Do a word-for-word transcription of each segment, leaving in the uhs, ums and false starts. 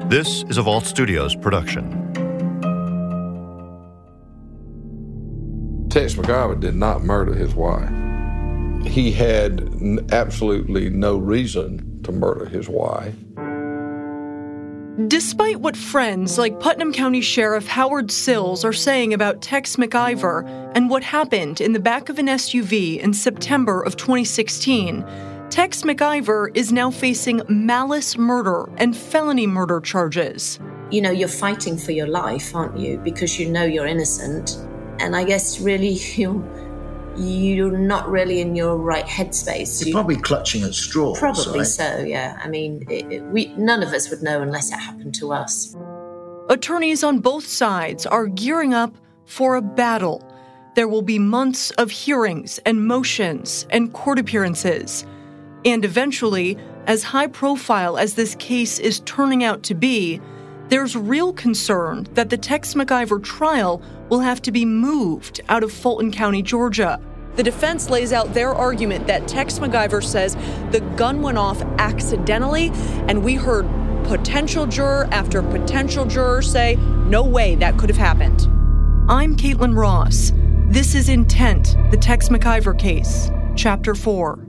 This is a Vault Studios production. Tex McIver did not murder his wife. He had n- absolutely no reason to murder his wife. Despite what friends like Putnam County Sheriff Howard Sills are saying about Tex McIver and what happened in the back of an S U V in September of twenty sixteen, Tex McIver is now facing malice murder and felony murder charges. You know, you're fighting for your life, aren't you? Because you know you're innocent. And I guess really you, you're not really in your right headspace. You're you, probably clutching at straws. Probably right? so, yeah. I mean, it, it, we none of us would know unless it happened to us. Attorneys on both sides are gearing up for a battle. There will be months of hearings and motions and court appearances. And eventually, as high-profile as this case is turning out to be, there's real concern that the Tex McIver trial will have to be moved out of Fulton County, Georgia. The defense lays out their argument that Tex McIver says the gun went off accidentally, and we heard potential juror after potential juror say, no way that could have happened. I'm Caitlin Ross. This is Intent, the Tex McIver case, Chapter four.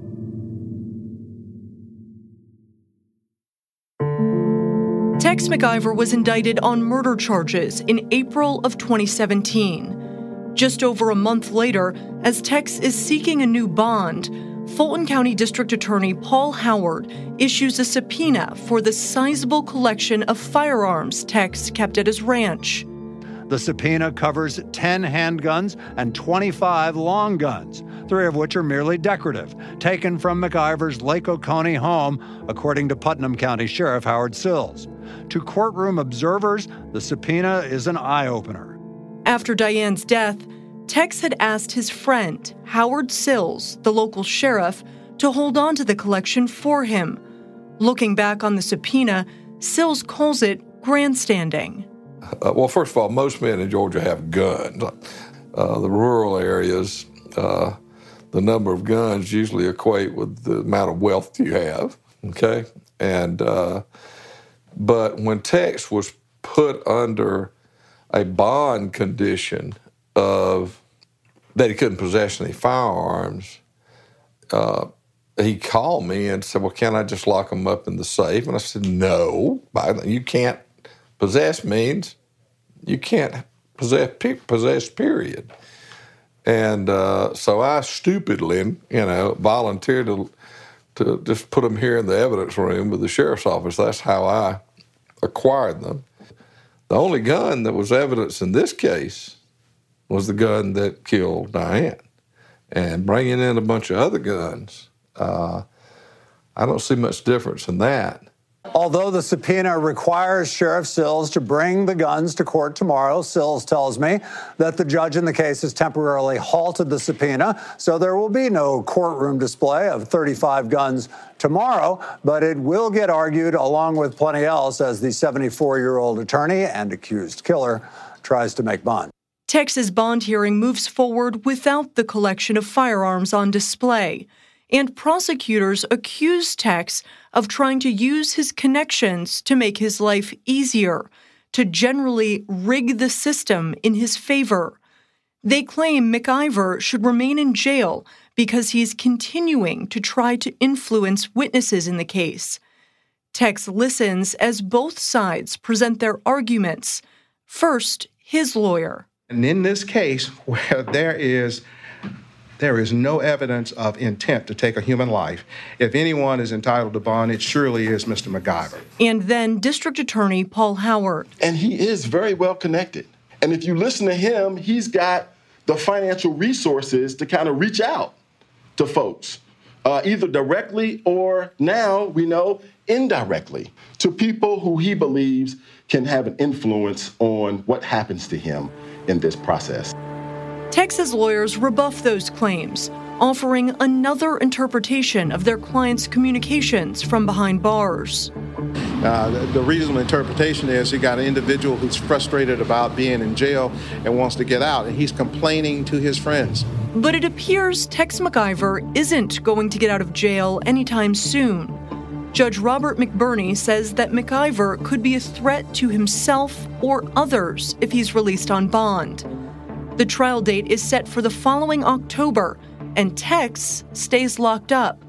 Tex McIver was indicted on murder charges in April of twenty seventeen. Just over a month later, as Tex is seeking a new bond, Fulton County District Attorney Paul Howard issues a subpoena for the sizable collection of firearms Tex kept at his ranch. The subpoena covers ten handguns and twenty-five long guns, three of which are merely decorative, taken from McIver's Lake Oconee home, according to Putnam County Sheriff Howard Sills. To courtroom observers, the subpoena is an eye-opener. After Diane's death, Tex had asked his friend, Howard Sills, the local sheriff, to hold on to the collection for him. Looking back on the subpoena, Sills calls it grandstanding. Uh, well, first of all, most men in Georgia have guns. Uh, the rural areas, uh, the number of guns usually equate with the amount of wealth you have, okay? And uh, but when Tex was put under a bond condition of that he couldn't possess any firearms, uh, he called me and said, well, can't I just lock them up in the safe? And I said, no, you can't. Possess means you can't possess, possess period. And uh, so I stupidly, you know, volunteered to, to just put them here in the evidence room with the sheriff's office. That's how I acquired them. The only gun that was evidence in this case was the gun that killed Diane. And bringing in a bunch of other guns, uh, I don't see much difference in that. Although the subpoena requires Sheriff Sills to bring the guns to court tomorrow, Sills tells me that the judge in the case has temporarily halted the subpoena, so there will be no courtroom display of thirty-five guns tomorrow, but it will get argued along with plenty else as the seventy-four-year-old attorney and accused killer tries to make bond. Tex's bond hearing moves forward without the collection of firearms on display, and prosecutors accuse Tex of trying to use his connections to make his life easier, to generally rig the system in his favor. They claim McIver should remain in jail because he's continuing to try to influence witnesses in the case. Tex listens as both sides present their arguments. First, his lawyer. And in this case, where there is There is no evidence of intent to take a human life. If anyone is entitled to bond, it surely is Mister McIver. And then District Attorney Paul Howard. And he is very well connected. And if you listen to him, he's got the financial resources to kind of reach out to folks, uh, either directly or now we know indirectly, to people who he believes can have an influence on what happens to him in this process. Tex's lawyers rebuff those claims, offering another interpretation of their client's communications from behind bars. Uh, the, the reasonable interpretation is you got an individual who's frustrated about being in jail and wants to get out, and he's complaining to his friends. But it appears Tex McIver isn't going to get out of jail anytime soon. Judge Robert McBurney says that McIver could be a threat to himself or others if he's released on bond. The trial date is set for the following October, and Tex stays locked up.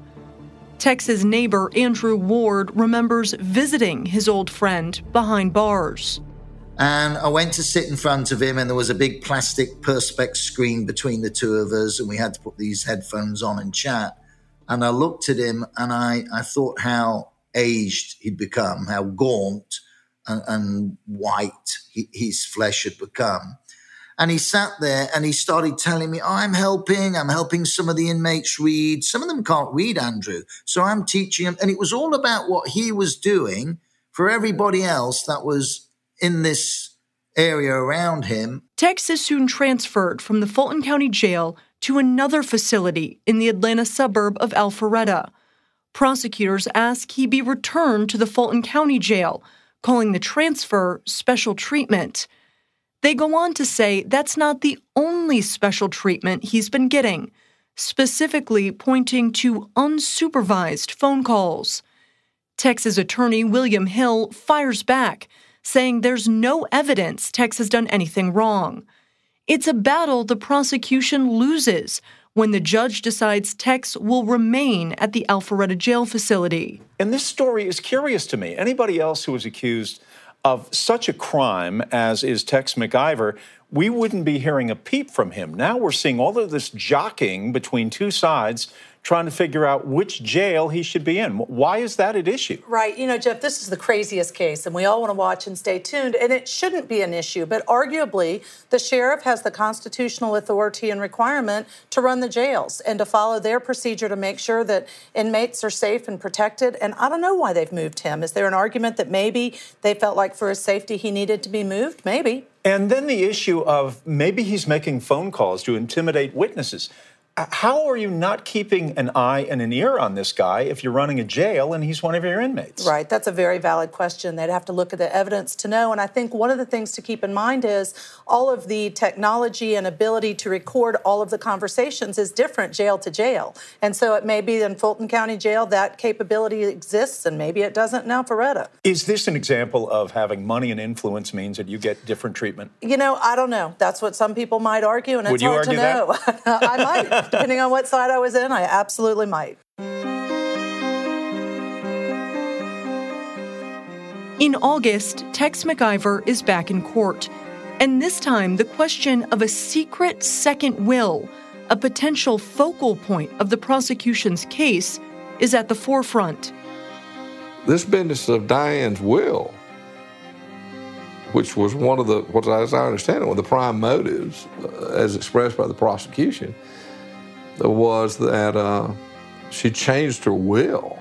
Tex's neighbor, Andrew Ward, remembers visiting his old friend behind bars. And I went to sit in front of him, and there was a big plastic Perspex screen between the two of us, and we had to put these headphones on and chat. And I looked at him, and I, I thought how aged he'd become, how gaunt and, and white he, his flesh had become. And he sat there and he started telling me, oh, I'm helping, I'm helping some of the inmates read. Some of them can't read, Andrew. So I'm teaching them. And it was all about what he was doing for everybody else that was in this area around him. Tex is soon transferred from the Fulton County Jail to another facility in the Atlanta suburb of Alpharetta. Prosecutors ask he be returned to the Fulton County Jail, calling the transfer special treatment. They go on to say that's not the only special treatment he's been getting, specifically pointing to unsupervised phone calls. Tex's attorney, William Hill, fires back, saying there's no evidence Tex has done anything wrong. It's a battle the prosecution loses when the judge decides Tex will remain at the Alpharetta jail facility. And this story is curious to me. Anybody else who was accused of such a crime as is Tex McIver, we wouldn't be hearing a peep from him. Now we're seeing all of this jockeying between two sides, trying to figure out which jail he should be in. Why is that at issue? Right. You know, Jeff, this is the craziest case, and we all want to watch and stay tuned, and it shouldn't be an issue. But arguably, the sheriff has the constitutional authority and requirement to run the jails and to follow their procedure to make sure that inmates are safe and protected. And I don't know why they've moved him. Is there an argument that maybe they felt like for his safety he needed to be moved? Maybe. And then the issue of maybe he's making phone calls to intimidate witnesses. How are you not keeping an eye and an ear on this guy if you're running a jail and he's one of your inmates? Right. That's a very valid question. They'd have to look at the evidence to know. And I think one of the things to keep in mind is all of the technology and ability to record all of the conversations is different jail to jail. And so it may be in Fulton County Jail that capability exists, and maybe it doesn't in Alpharetta. Is this an example of having money and influence means that you get different treatment? You know, I don't know. That's what some people might argue, and it's Would you hard to argue know. That? I might. Depending on what side I was in, I absolutely might. In August, Tex McIver is back in court. And this time, the question of a secret second will, a potential focal point of the prosecution's case, is at the forefront. This business of Diane's will, which was one of the, what as I understand it, one of the prime motives, uh, as expressed by the prosecution, was that uh, she changed her will.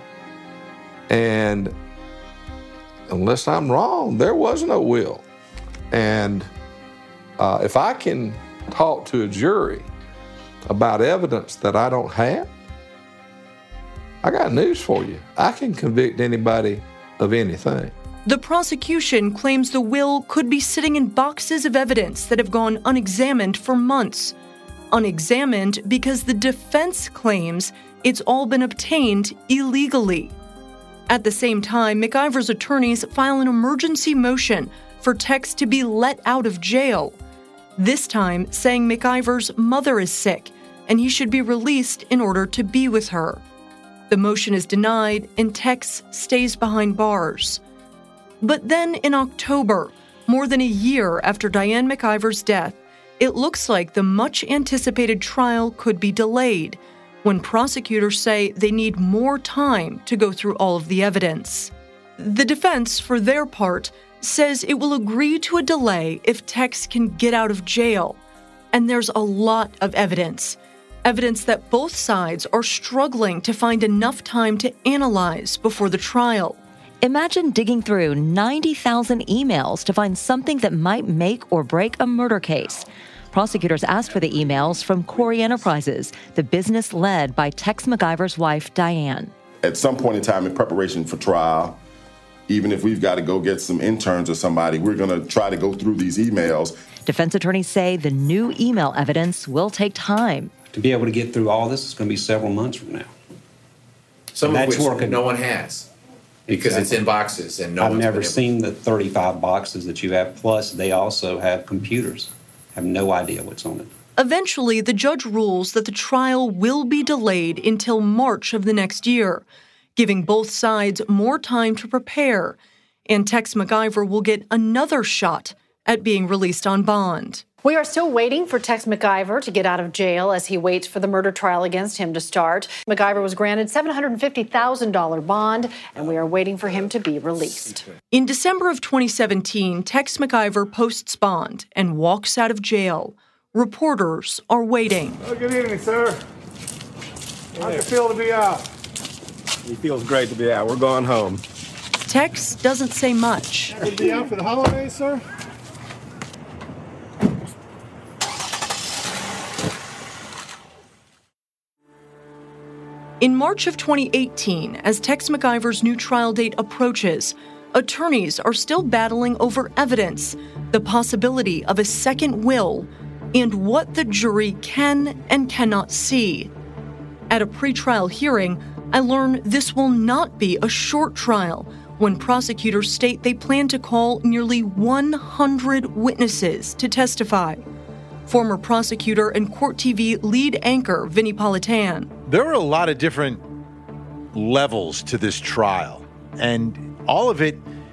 And unless I'm wrong, there was no will. And uh, if I can talk to a jury about evidence that I don't have, I got news for you. I can convict anybody of anything. The prosecution claims the will could be sitting in boxes of evidence that have gone unexamined for months. Unexamined because the defense claims it's all been obtained illegally. At the same time, McIver's attorneys file an emergency motion for Tex to be let out of jail, this time saying McIver's mother is sick and he should be released in order to be with her. The motion is denied and Tex stays behind bars. But then in October, more than a year after Diane McIver's death, it looks like the much-anticipated trial could be delayed when prosecutors say they need more time to go through all of the evidence. The defense, for their part, says it will agree to a delay if Tex can get out of jail. And there's a lot of evidence. Evidence that both sides are struggling to find enough time to analyze before the trial. Imagine digging through ninety thousand emails to find something that might make or break a murder case. Prosecutors asked for the emails from Corey Enterprises, the business led by Tex McIver's wife, Diane. At some point in time in preparation for trial, even if we've got to go get some interns or somebody, we're going to try to go through these emails. Defense attorneys say the new email evidence will take time. To be able to get through all this is going to be several months from now. Some and of that's which working. no one has. Because exactly. It's in boxes and no I've one's never been able seen the thirty-five boxes that you have. Plus, they also have computers. I have no idea what's on it. Eventually, the judge rules that the trial will be delayed until March of the next year, giving both sides more time to prepare. And Tex McIver will get another shot at being released on bond. We are still waiting for Tex McIver to get out of jail as he waits for the murder trial against him to start. McIver was granted seven hundred fifty thousand dollars bond, and we are waiting for him to be released. In December of twenty seventeen, Tex McIver posts bond and walks out of jail. Reporters are waiting. Oh, good evening, sir. How's it feel to be out? It feels great to be out. We're going home. Tex doesn't say much. Good to be out for the holidays, sir? In March of twenty eighteen, as Tex McIver's new trial date approaches, attorneys are still battling over evidence, the possibility of a second will, and what the jury can and cannot see. At a pretrial hearing, I learn this will not be a short trial when prosecutors state they plan to call nearly one hundred witnesses to testify. Former prosecutor and Court T V lead anchor Vinnie Politan. There were a lot of different levels to this trial, and all of it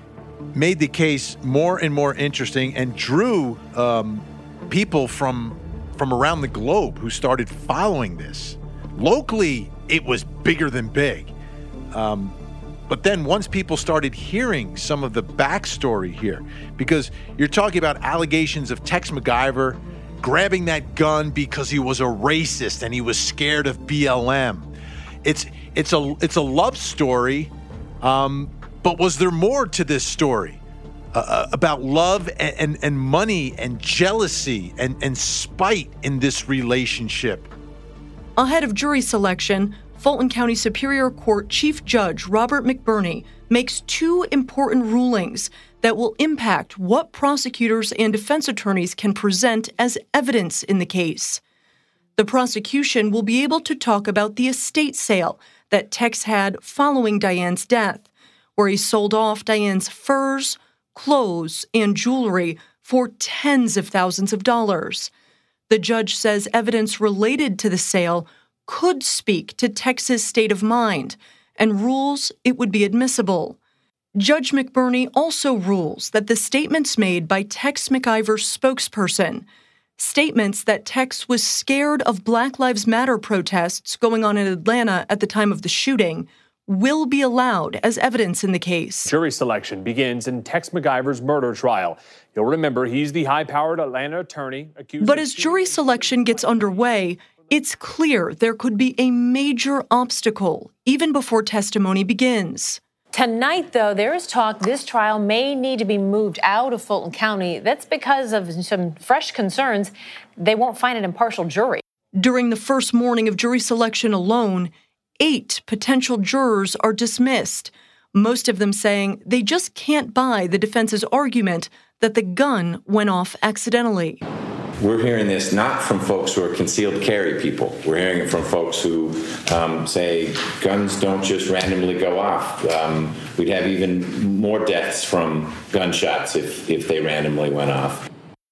made the case more and more interesting and drew um, people from from around the globe who started following this. Locally, it was bigger than big. Um, but then once people started hearing some of the backstory here, because you're talking about allegations of Tex McIver grabbing that gun because he was a racist and he was scared of B L M. It's it's a it's a love story, um, but was there more to this story uh, about love and, and, and money and jealousy and, and spite in this relationship? Ahead of jury selection, Fulton County Superior Court Chief Judge Robert McBurney makes two important rulings that will impact what prosecutors and defense attorneys can present as evidence in the case. The prosecution will be able to talk about the estate sale that Tex had following Diane's death, where he sold off Diane's furs, clothes, and jewelry for tens of thousands of dollars. The judge says evidence related to the sale could speak to Tex's state of mind and rules it would be admissible. Judge McBurney also rules that the statements made by Tex McIver's spokesperson, statements that Tex was scared of Black Lives Matter protests going on in Atlanta at the time of the shooting, will be allowed as evidence in the case. Jury selection begins in Tex McIver's murder trial. You'll remember he's the high-powered Atlanta attorney accused. But as jury selection gets underway, it's clear there could be a major obstacle even before testimony begins. Tonight, though, there is talk this trial may need to be moved out of Fulton County. That's because of some fresh concerns they won't find an impartial jury. During the first morning of jury selection alone, eight potential jurors are dismissed, most of them saying they just can't buy the defense's argument that the gun went off accidentally. We're hearing this not from folks who are concealed carry people. We're hearing it from folks who um, say guns don't just randomly go off. Um, we'd have even more deaths from gunshots if, if they randomly went off.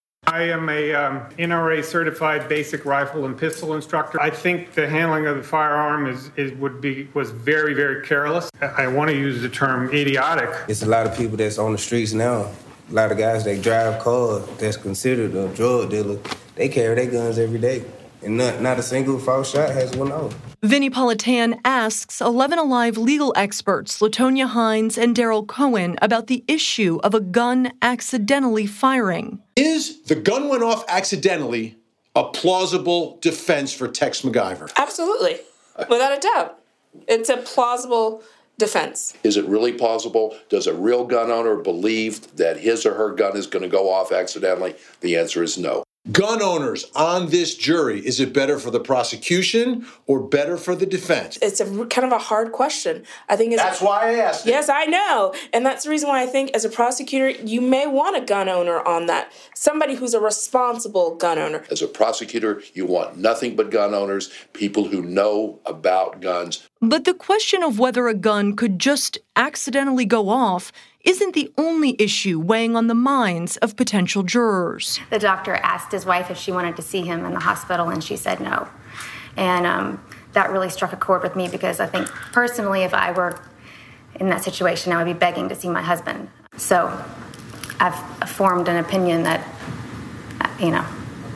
I am a um, N R A certified basic rifle and pistol instructor. I think the handling of the firearm is, is would be was very, very careless. I, I want to use the term idiotic. It's a lot of people that's on the streets now. A lot of guys that drive cars that's considered a drug dealer, they carry their guns every day. And not, not a single false shot has went off. Vinnie Politan asks eleven Alive legal experts LaTonya Hines and Daryl Cohen about the issue of a gun accidentally firing. Is the gun went off accidentally a plausible defense for Tex McIver? Absolutely. Without a doubt. It's a plausible defense. Is it really plausible? Does a real gun owner believe that his or her gun is going to go off accidentally? The answer is no. gun owners on this jury, is it better for the prosecution or better for the defense? It's a kind of a hard question. I think it's, that's why I asked it. Yes, I know. And that's the reason why I think as a prosecutor, you may want a gun owner on that. Somebody who's a responsible gun owner. As a prosecutor, you want nothing but gun owners, people who know about guns. But the question of whether a gun could just accidentally go off isn't the only issue weighing on the minds of potential jurors. The doctor asked his wife if she wanted to see him in the hospital, and she said no. And um, that really struck a chord with me because I think personally, if I were in that situation, I would be begging to see my husband. So I've formed an opinion that, you know,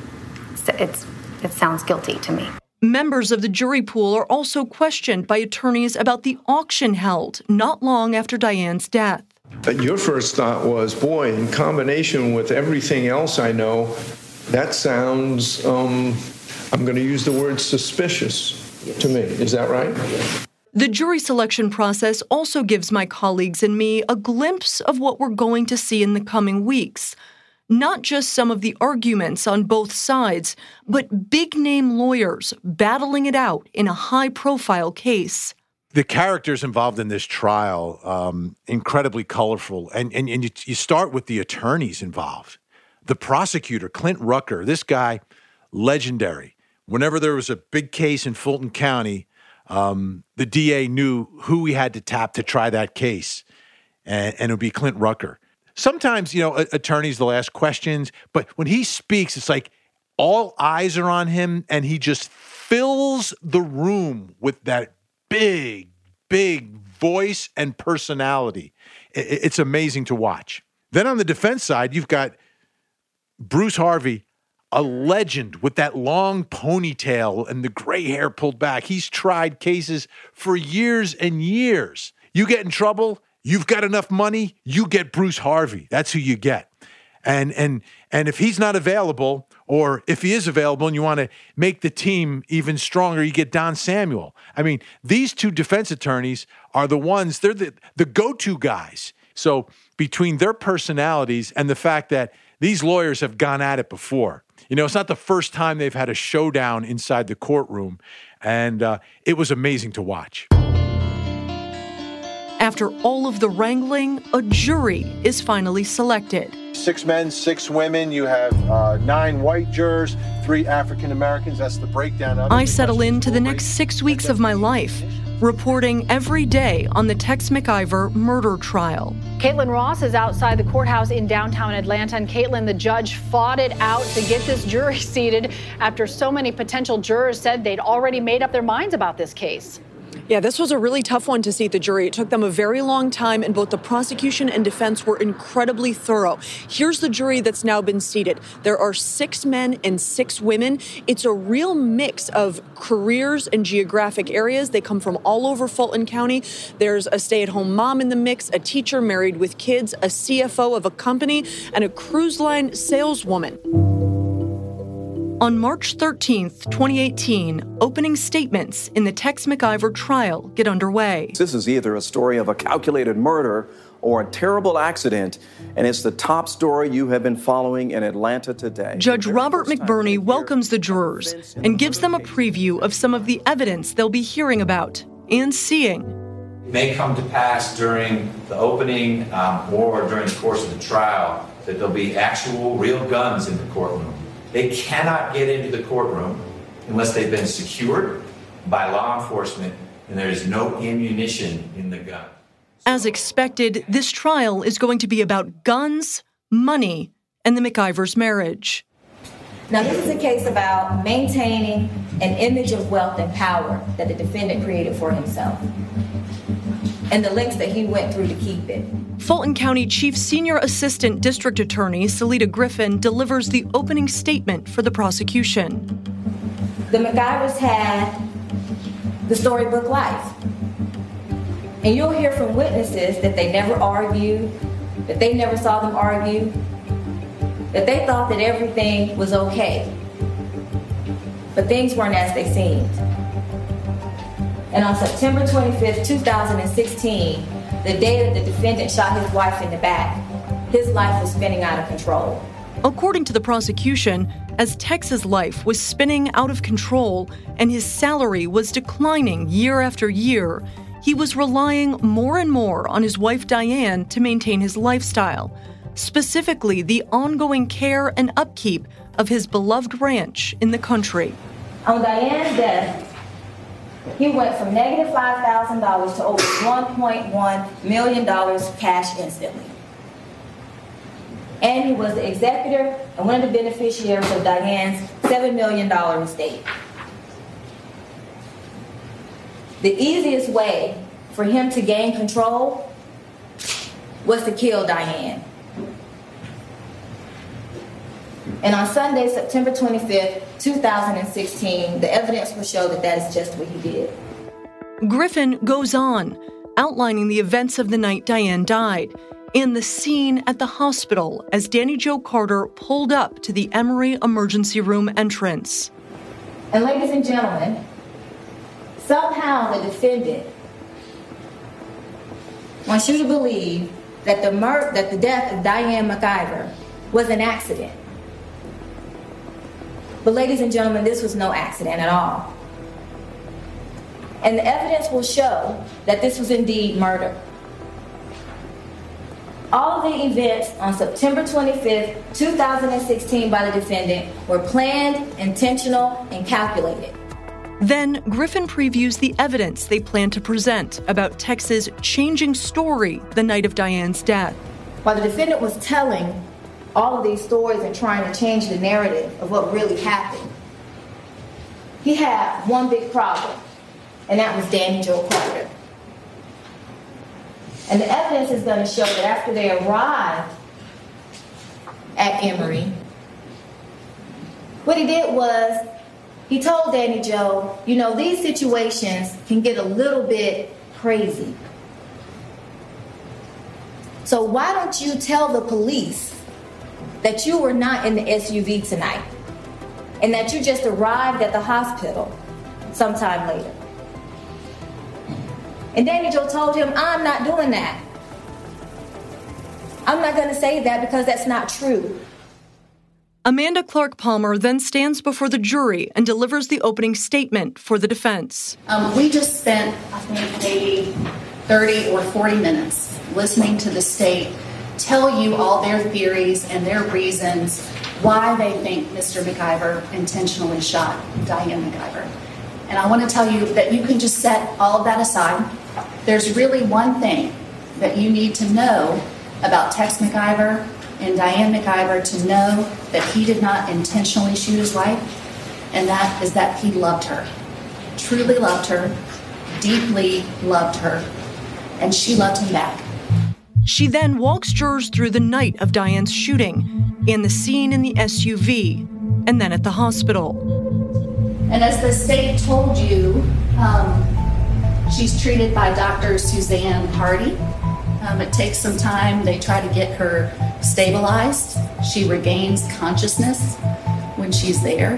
it's, it's it sounds guilty to me. Members of the jury pool are also questioned by attorneys about the auction held not long after Diane's death. Your first thought was, boy, in combination with everything else I know, that sounds, um, I'm going to use the word suspicious yes. to me. Is that right? Yes. The jury selection process also gives my colleagues and me a glimpse of what we're going to see in the coming weeks. Not just some of the arguments on both sides, but big-name lawyers battling it out in a high-profile case. The characters involved in this trial, um, incredibly colorful. And, and, and you, you start with the attorneys involved. The prosecutor, Clint Rucker, this guy, legendary. Whenever there was a big case in Fulton County, um, the D A knew who he had to tap to try that case, and, and it would be Clint Rucker. Sometimes, you know, attorneys, they'll ask questions, but when he speaks, it's like all eyes are on him, and he just fills the room with that big, big voice and personality. It's amazing to watch. Then on the defense side, you've got Bruce Harvey, a legend with that long ponytail and the gray hair pulled back. He's tried cases for years and years. You get in trouble, you've got enough money, you get Bruce Harvey. That's who you get. And and and if he's not available, or if he is available and you want to make the team even stronger, you get Don Samuel. I mean, these two defense attorneys are the ones, they're the, the go-to guys. So between their personalities and the fact that these lawyers have gone at it before, you know, it's not the first time they've had a showdown inside the courtroom, and uh, it was amazing to watch. After all of the wrangling, a jury is finally selected. Six men, six women. You have uh, nine white jurors, three African Americans. That's the breakdown of it. I settle into the next six weeks of my life, reporting every day on the Tex McIver murder trial. Caitlin Ross is outside the courthouse in downtown Atlanta, and Caitlin, the judge, fought it out to get this jury seated after so many potential jurors said they'd already made up their minds about this case. Yeah, this was a really tough one to seat the jury. It took them a very long time, and both the prosecution and defense were incredibly thorough. Here's the jury that's now been seated. There are six men and six women. It's a real mix of careers and geographic areas. They come from all over Fulton County. There's a stay-at-home mom in the mix, a teacher married with kids, a C F O of a company, and a cruise line saleswoman. On March thirteenth, twenty eighteen, opening statements in the Tex McIver trial get underway. This is either a story of a calculated murder or a terrible accident, and it's the top story you have been following in Atlanta today. Judge Robert McBurney welcomes the jurors and gives them a preview of some of the evidence they'll be hearing about and seeing. It may come to pass during the opening um, or during the course of the trial that there'll be actual real guns in the courtroom. They cannot get into the courtroom unless they've been secured by law enforcement and there is no ammunition in the gun. As expected, this trial is going to be about guns, money, and the McIvers' marriage. Now, this is a case about maintaining an image of wealth and power that the defendant created for himself, and the lengths that he went through to keep it. Fulton County Chief Senior Assistant District Attorney Salita Griffin delivers the opening statement for the prosecution. The McIvers had the storybook life. And you'll hear from witnesses that they never argued, that they never saw them argue, that they thought that everything was okay. But things weren't as they seemed. And on September twenty-fifth, two thousand sixteen, the day that the defendant shot his wife in the back, his life was spinning out of control. According to the prosecution, As Tex's life was spinning out of control and his salary was declining year after year, he was relying more and more on his wife Diane to maintain his lifestyle, specifically the ongoing care and upkeep of his beloved ranch in the country. On Diane's death, he went from negative five thousand dollars to over one point one million dollars cash instantly. And he was the executor and one of the beneficiaries of Diane's seven million dollars estate. The easiest way for him to gain control was to kill Diane. And on Sunday, September twenty-fifth, two thousand sixteen, the evidence will show that that is just what he did. Griffin goes on, outlining the events of the night Diane died and the scene at the hospital as Danny Jo Carter pulled up to the Emory emergency room entrance. And ladies and gentlemen, somehow the defendant wants you to believe that the mur- that the death of Diane McIver was an accident. But ladies and gentlemen, this was no accident at all. And the evidence will show that this was indeed murder. All the events on September twenty-fifth, two thousand sixteen by the defendant were planned, intentional, and calculated. Then Griffin previews the evidence they plan to present about Tex's changing story the night of Diane's death. While the defendant was telling all of these stories and trying to change the narrative of what really happened, he had one big problem, and that was Danny Jo Carter. And the evidence is going to show that after they arrived at Emory, what he did was he told Danny Jo, you know, these situations can get a little bit crazy. So why don't you tell the police that you were not in the S U V tonight and that you just arrived at the hospital sometime later? And Danny Jo told him, I'm not doing that. I'm not going to say that because that's not true. Amanda Clark Palmer then stands before the jury and delivers the opening statement for the defense. Um, we just spent, I think, maybe thirty or forty minutes listening to the state tell you all their theories and their reasons why they think Mister McIver intentionally shot Diane McIver. And I want to tell you that you can just set all of that aside. There's really one thing that you need to know about Tex McIver and Diane McIver to know that he did not intentionally shoot his wife, and that is that he loved her, truly loved her, deeply loved her, and she loved him back. She then walks jurors through the night of Diane's shooting and the scene in the S U V, and then at the hospital. And as the state told you, um, she's treated by Doctor Suzanne Hardy. Um, it takes some time. They try to get her stabilized. She regains consciousness when she's there.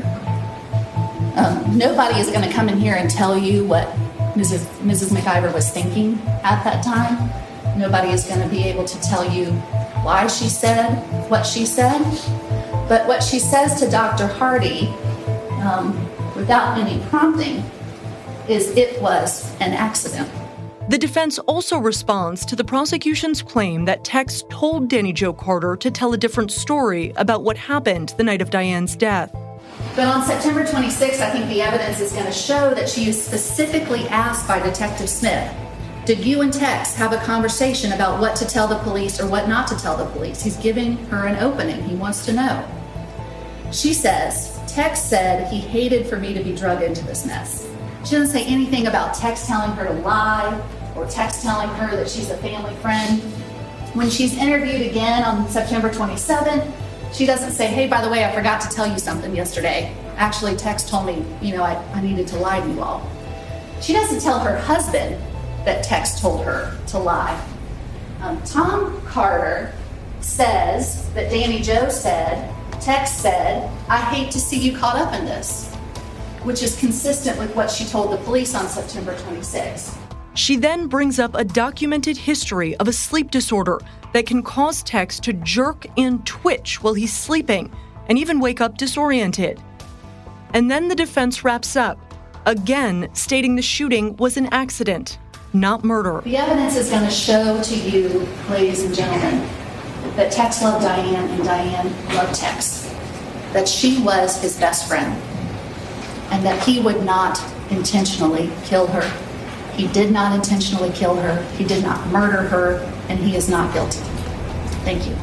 Um, nobody is going to come in here and tell you what Missus Missus McIver was thinking at that time. Nobody is going to be able to tell you why she said what she said. But what she says to Doctor Hardy, um, without any prompting, is it was an accident. The defense also responds to the prosecution's claim that Tex told Danny Jo Carter to tell a different story about what happened the night of Diane's death. But on September twenty-sixth, I think the evidence is going to show that she is specifically asked by Detective Smith, did you and Tex have a conversation about what to tell the police or what not to tell the police? He's giving her an opening. He wants to know. She says, Tex said he hated for me to be drugged into this mess. She doesn't say anything about Tex telling her to lie or Tex telling her that she's a family friend. When she's interviewed again on September twenty-seventh, she doesn't say, hey, by the way, I forgot to tell you something yesterday. Actually, Tex told me, you know, I, I needed to lie to you all. She doesn't tell her husband that Tex told her to lie. Um, Tom Carter says that Danny Jo said, Tex said, I hate to see you caught up in this, which is consistent with what she told the police on September twenty-sixth. She then brings up a documented history of a sleep disorder that can cause Tex to jerk and twitch while he's sleeping and even wake up disoriented. And then the defense wraps up, again stating the shooting was an accident, not murder. The evidence is going to show to you, ladies and gentlemen, that Tex loved Diane and Diane loved Tex, that she was his best friend, and that he would not intentionally kill her. He did not intentionally kill her, he did not murder her, and he is not guilty. Thank you.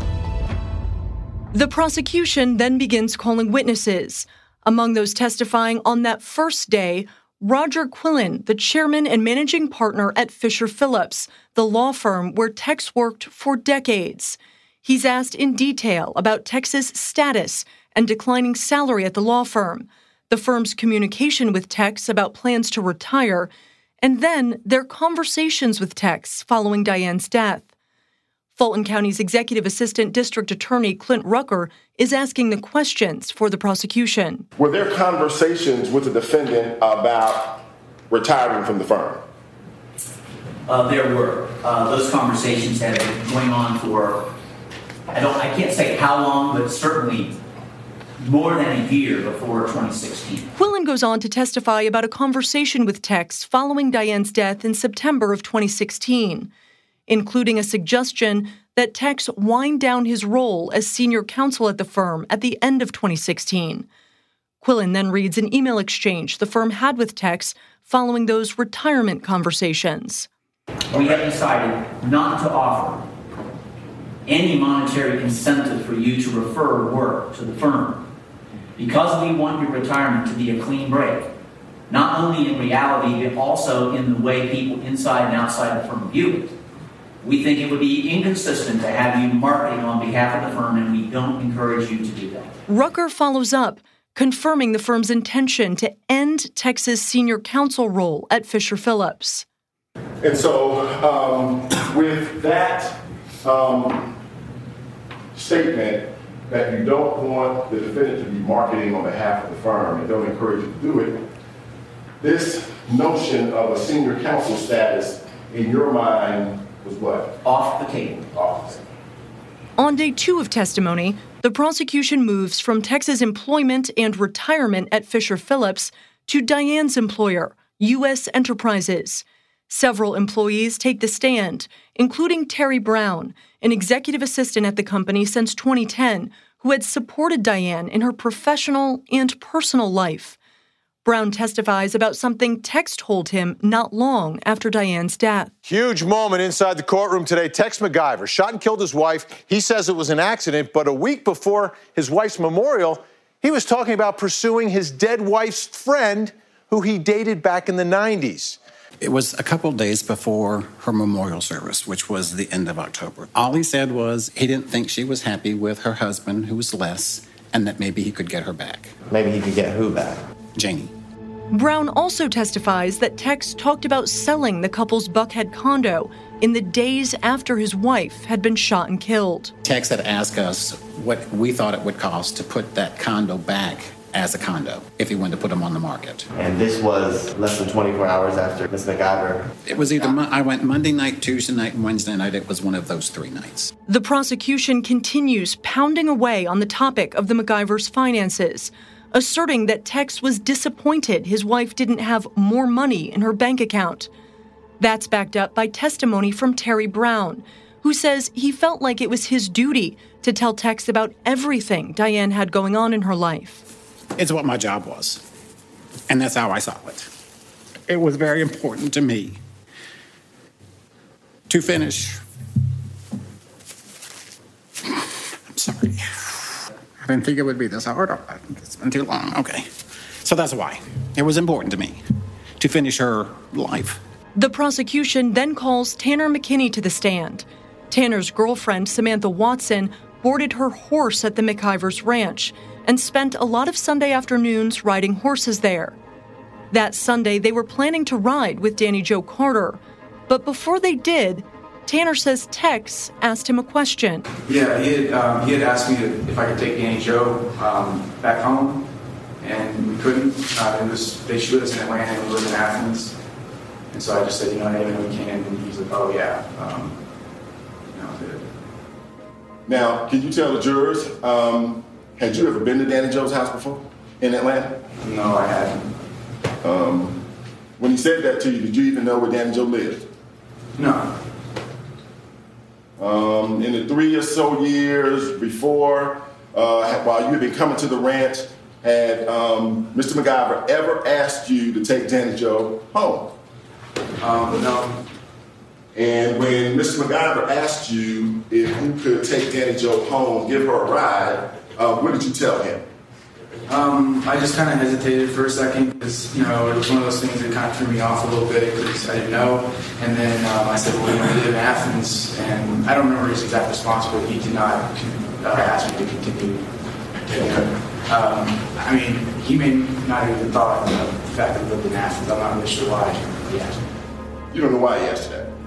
The prosecution then begins calling witnesses. Among those testifying on that first day, Roger Quillen, the chairman and managing partner at Fisher Phillips, the law firm where Tex worked for decades. He's asked in detail about Tex's status and declining salary at the law firm, the firm's communication with Tex about plans to retire, and then their conversations with Tex following Diane's death. Fulton County's Executive Assistant District Attorney Clint Rucker is asking the questions for the prosecution. Were there conversations with the defendant about retiring from the firm? Uh, there were. Uh, those conversations had been going on for, I don't, I can't say how long, but certainly more than a year before twenty sixteen. Quillen goes on to testify about a conversation with Tex following Diane's death in September of twenty sixteen. Including a suggestion that Tex wind down his role as senior counsel at the firm at the end of twenty sixteen. Quillen then reads an email exchange the firm had with Tex following those retirement conversations. We have decided not to offer any monetary incentive for you to refer work to the firm because we want your retirement to be a clean break, not only in reality, but also in the way people inside and outside the firm view it. We think it would be inconsistent to have you marketing on behalf of the firm, and we don't encourage you to do that. Rucker follows up, confirming the firm's intention to end Tex's senior counsel role at Fisher Phillips. And so um, with that um, statement that you don't want the defendant to be marketing on behalf of the firm and don't encourage you to do it, this notion of a senior counsel status in your mind was what? Off the table. Off the table. On day two of testimony, the prosecution moves from Tex's employment and retirement at Fisher Phillips to Diane's employer, U S Enterprises. Several employees take the stand, including Terry Brown, an executive assistant at the company since twenty ten, who had supported Diane in her professional and personal life. Brown testifies about something Tex told him not long after Diane's death. Huge moment inside the courtroom today. Tex McIver shot and killed his wife. He says it was an accident, but a week before his wife's memorial, he was talking about pursuing his dead wife's friend who he dated back in the nineties. It was a couple of days before her memorial service, which was the end of October. All he said was he didn't think she was happy with her husband, who was Les, and that maybe he could get her back. Maybe he could get who back? Janie. Brown also testifies that Tex talked about selling the couple's Buckhead condo in the days after his wife had been shot and killed. Tex had asked us what we thought it would cost to put that condo back as a condo if he wanted to put them on the market. And this was less than twenty-four hours after Miz McIver. It was either, I went Monday night, Tuesday night, and Wednesday night. It was one of those three nights. The prosecution continues pounding away on the topic of the McIver's finances, asserting that Tex was disappointed his wife didn't have more money in her bank account. That's backed up by testimony from Terry Brown, who says he felt like it was his duty to tell Tex about everything Diane had going on in her life. It's what my job was, and that's how I saw it. It was very important to me to finish. I'm sorry. I didn't think it would be this hard. I think it's been too long. Okay. So that's why. It was important to me to finish her life. The prosecution then calls Tanner McKinney to the stand. Tanner's girlfriend, Samantha Watson, boarded her horse at the McIver's ranch and spent a lot of Sunday afternoons riding horses there. That Sunday, they were planning to ride with Danny Jo Carter. But before they did, Tanner says Tex asked him a question. Yeah, he had, um, he had asked me to, if I could take Danny Jo um, back home, and we couldn't. Uh, it was, they shoot us in Atlanta and we live in Athens. And so I just said, you know, hey, we can. And he's like, oh, yeah. Um, you know, now, can you tell the jurors um, Had you ever been to Danny Joe's house before in Atlanta? No, I hadn't. Um, when he said that to you, did you even know where Danny Joe lived? No. Um, in the three or so years before, uh, while you had been coming to the ranch, had um, Mister MacGyver ever asked you to take Danny Joe home? Um, no. And when Mister MacGyver asked you if you could take Danny Joe home, give her a ride, uh, what did you tell him? Um, I just kind of hesitated for a second because, you know, it was one of those things that kind of threw me off a little bit because I didn't know. And then um, I said, well, you know, we live in Athens. And I don't remember his exact response, but he did not uh, ask me to continue. Um, I mean, he may not have even thought of the fact that he lived in Athens. I'm not really sure why he asked me. You don't know why he asked that?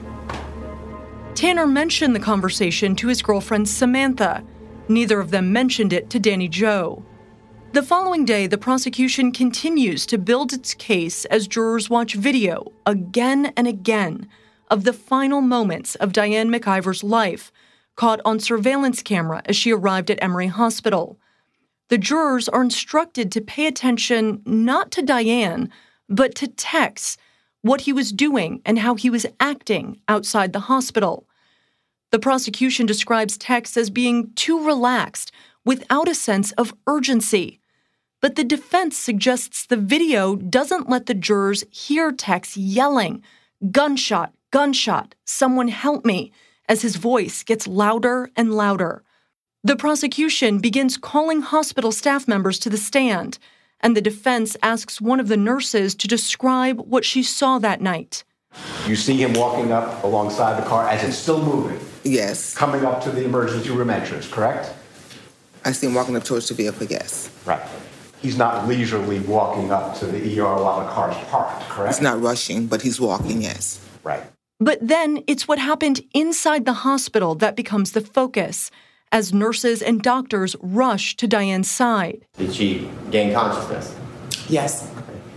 Tanner mentioned the conversation to his girlfriend Samantha. Neither of them mentioned it to Danny Joe. The following day, the prosecution continues to build its case as jurors watch video again and again of the final moments of Diane MacIver's life, caught on surveillance camera as she arrived at Emory Hospital. The jurors are instructed to pay attention not to Diane, but to Tex, what he was doing and how he was acting outside the hospital. The prosecution describes Tex as being too relaxed, without a sense of urgency. But the defense suggests the video doesn't let the jurors hear Tex yelling, "Gunshot, gunshot, someone help me," as his voice gets louder and louder. The prosecution begins calling hospital staff members to the stand, and the defense asks one of the nurses to describe what she saw that night. You see him walking up alongside the car as it's still moving? Yes. Coming up to the emergency room entrance, correct? I see him walking up towards the vehicle, yes. Right. He's not leisurely walking up to the E R while the car's parked, correct? He's not rushing, but he's walking, yes. Right. But then it's what happened inside the hospital that becomes the focus, as nurses and doctors rush to Diane's side. Did she gain consciousness? Yes.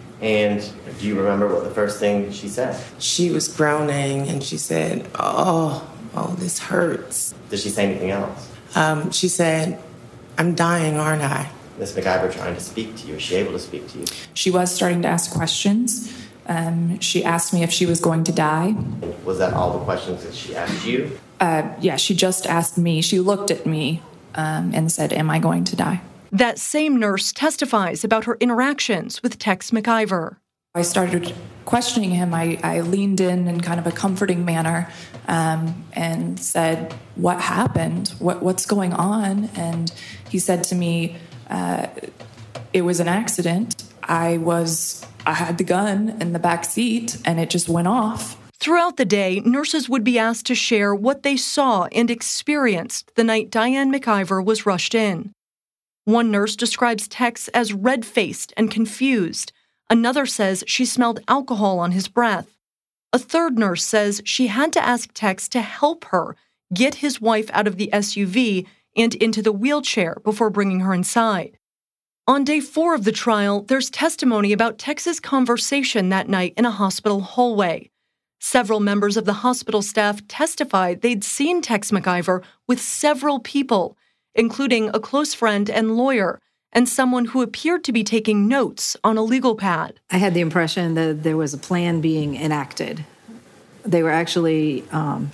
And do you remember what the first thing she said? She was groaning and she said, oh, oh, this hurts. Did she say anything else? Um, she said, I'm dying, aren't I? Miz MacIver trying to speak to you. Is she able to speak to you? She was starting to ask questions. Um, she asked me if she was going to die. Was that all the questions that she asked you? Uh, yeah, she just asked me. She looked at me um, and said, am I going to die? That same nurse testifies about her interactions with Tex MacIver. I started questioning him. I, I leaned in in kind of a comforting manner um, and said, what happened? What, what's going on? And he said to me, uh, it was an accident. I was, I had the gun in the back seat and it just went off. Throughout the day, nurses would be asked to share what they saw and experienced the night Diane MacIver was rushed in. One nurse describes Tex as red-faced and confused. Another says she smelled alcohol on his breath. A third nurse says she had to ask Tex to help her get his wife out of the S U V and into the wheelchair before bringing her inside. On day four of the trial, there's testimony about Tex's conversation that night in a hospital hallway. Several members of the hospital staff testified they'd seen Tex MacIver with several people, including a close friend and lawyer, and someone who appeared to be taking notes on a legal pad. I had the impression that there was a plan being enacted. They were actually um,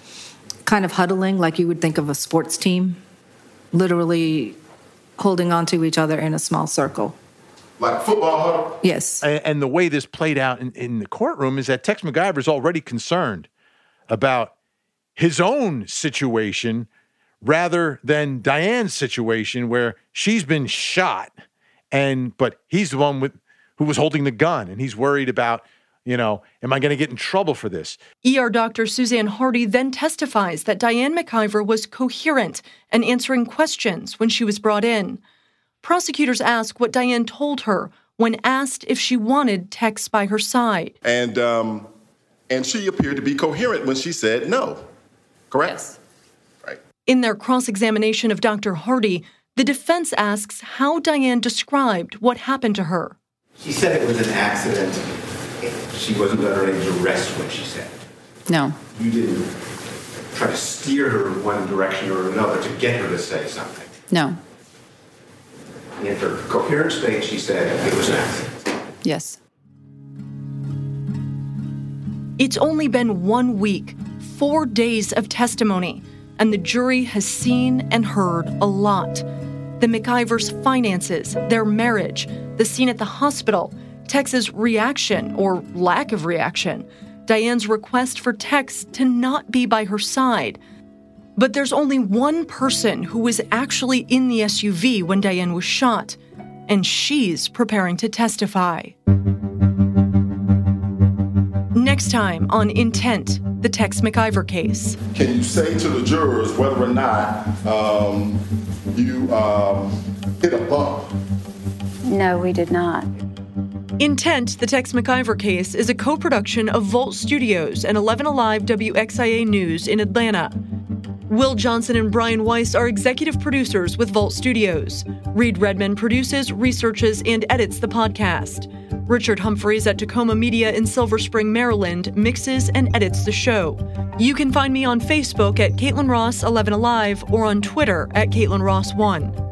kind of huddling like you would think of a sports team, literally holding on to each other in a small circle. Like football huddle? Yes. And the way this played out in, in the courtroom is that Tex MacIver is already concerned about his own situation rather than Diane's situation where she's been shot, and but he's the one with who was holding the gun, and he's worried about, you know, am I going to get in trouble for this? E R doctor Suzanne Hardy then testifies that Diane MacIver was coherent and answering questions when she was brought in. Prosecutors ask what Diane told her when asked if she wanted Tex by her side. And um, and she appeared to be coherent when she said no, correct? Yes. Right. In their cross-examination of Doctor Hardy, the defense asks how Diane described what happened to her. She said it was an accident. She wasn't under any duress when she said it. No. You didn't try to steer her in one direction or another to get her to say something. No. In her coherent state, she said it was an accident. Yes. It's only been one week, four days of testimony, and the jury has seen and heard a lot. The MacIvers' finances, their marriage, the scene at the hospital, Tex's reaction or lack of reaction, Diane's request for Tex to not be by her side. But there's only one person who was actually in the S U V when Diane was shot, and she's preparing to testify. Next time on Intent, the Tex MacIver case. Can you say to the jurors whether or not um, you um, hit a bump? No, we did not. Intent, the Tex MacIver case, is a co-production of Vault Studios and eleven Alive W X I A News in Atlanta. Will Johnson and Brian Weiss are executive producers with Vault Studios. Reed Redman produces, researches, and edits the podcast. Richard Humphreys at Tacoma Media in Silver Spring, Maryland, mixes and edits the show. You can find me on Facebook at Caitlin Ross eleven Alive or on Twitter at Caitlin Ross one.